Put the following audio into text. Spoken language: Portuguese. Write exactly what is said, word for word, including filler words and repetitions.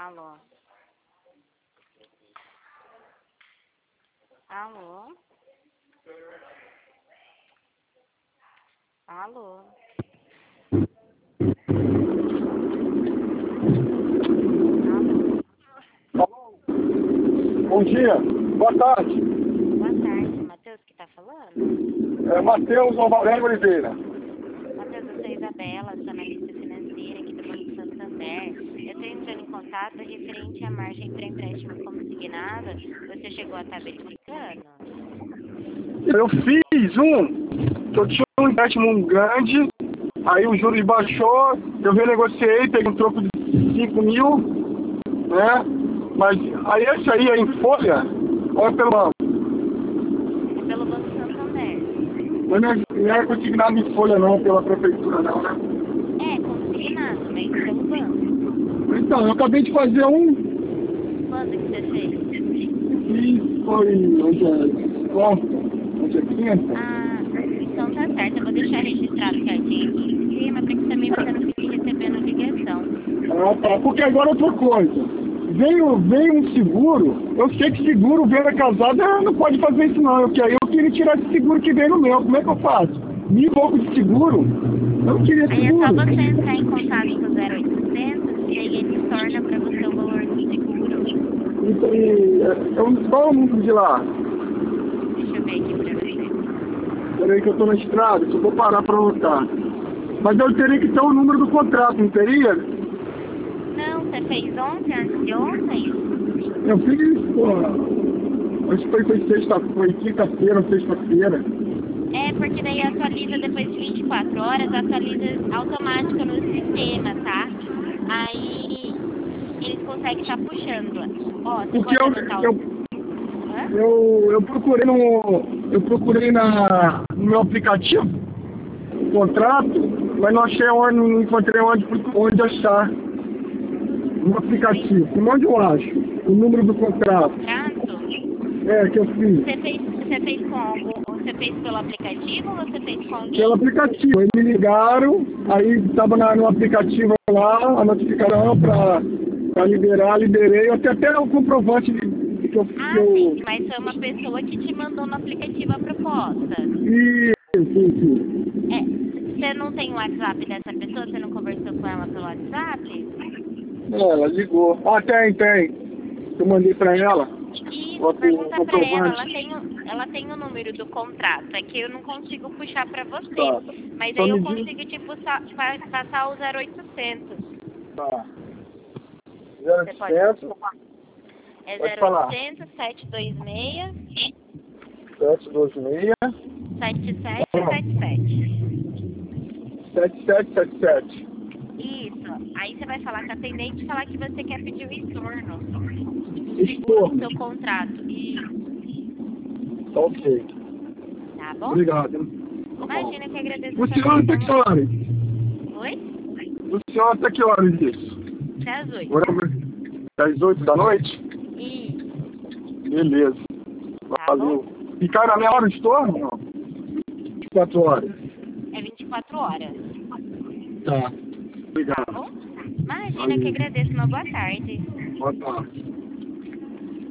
Alô? Alô? Alô? Alô? Bom dia, boa tarde. Boa tarde, Matheus que tá falando? É Matheus Alvarenga Oliveira. Matheus, eu sou Isabela, sou analista financeira aqui do Banco Santander. Eu estou entrando em contato referente à margem para empréstimo consignado. Você chegou a estar verificando? Eu fiz um, que eu tinha um empréstimo grande, aí o juros baixou, eu renegociei, peguei um troco de cinco mil, né? Mas aí esse aí é em folha ou é pelo banco? É pelo Banco Santander. Mas não é, não é consignado em folha não, pela prefeitura não, né? É, consignado, mas pelo banco. Então, eu acabei de fazer um Quando que você fez? e foi hoje é quarta, hoje é quinta. Ah, então tá certo. Eu vou deixar registrado certinho aqui em cima para que também você não fique recebendo ligação. Ah, tá. Porque agora outra coisa. Veio, veio um seguro, eu sei que seguro venda casada não pode fazer isso não, porque aí eu queria tirar esse seguro que veio no meu, como é que eu faço? Mil e pouco de seguro? Eu não queria Aí é seguro. só você entrar em contato com o zero oitocentos e aí ele torna para você o valor do seguro. Então, e, é, eu, qual é o número de lá? Deixa eu ver aqui para você. Peraí que eu tô na estrada, só vou parar pra anotar. Mas eu teria que ter o número do contrato, não teria? Não, você fez ontem, antes de ontem? Eu fiz, pô, acho que foi, foi sexta, foi quinta-feira, sexta-feira. É, porque daí atualiza depois de vinte e quatro horas, atualiza automático no sistema, tá? Aí eles conseguem estar puxando. Ó, você Porque pode eu, anotar eu, o... Hã? eu, eu procurei no. Eu procurei na, no meu aplicativo o contrato, mas não achei onde, não encontrei onde, onde achar. No aplicativo. Como onde eu acho? O número do contrato. Contrato? É, que eu fiz. Você fez, você fez com algum... Você fez pelo aplicativo ou você fez com alguém? Pelo aplicativo. Eles me ligaram, aí estava no aplicativo lá, a notificação para liberar, liberei, até até o comprovante de, de que eu. Ah, Que eu... sim, mas foi uma pessoa que te mandou no aplicativo a proposta. E, sim, sim. É, você não tem o WhatsApp dessa pessoa? Você não conversou com ela pelo WhatsApp? É, ela ligou. Ah, tem, tem. Eu mandei para ela. Isso, O pergunta pra ela, ela comprovante. tem, o, ela tem o número do contrato, é que eu não consigo puxar pra você, Tá. mas Só aí eu me diz. consigo te puxar, pa- passar o zero oitocentos. Tá. Você pode? zero oitocentos. É Pode zero falar. oitocentos, sete dois seis, sete dois seis. sete sete sete sete. sete sete sete sete. Isso, aí você vai falar com a atendente e falar que você quer pedir o estorno do seguro Estou. do seu contrato. Isso, Ok. tá bom? Obrigado. Imagina que eu agradeço a O sua senhor até atenção. que horas? Oi? O senhor até que horas isso? Até às oito. Horário das oito da noite? Isso, Beleza. tá Valeu. bom? E cai na minha hora de estorno? Não. vinte e quatro horas. É vinte e quatro horas. Tá. Tá Obrigado. bom? Imagina que Valeu. agradeço. Uma boa tarde. Boa tarde.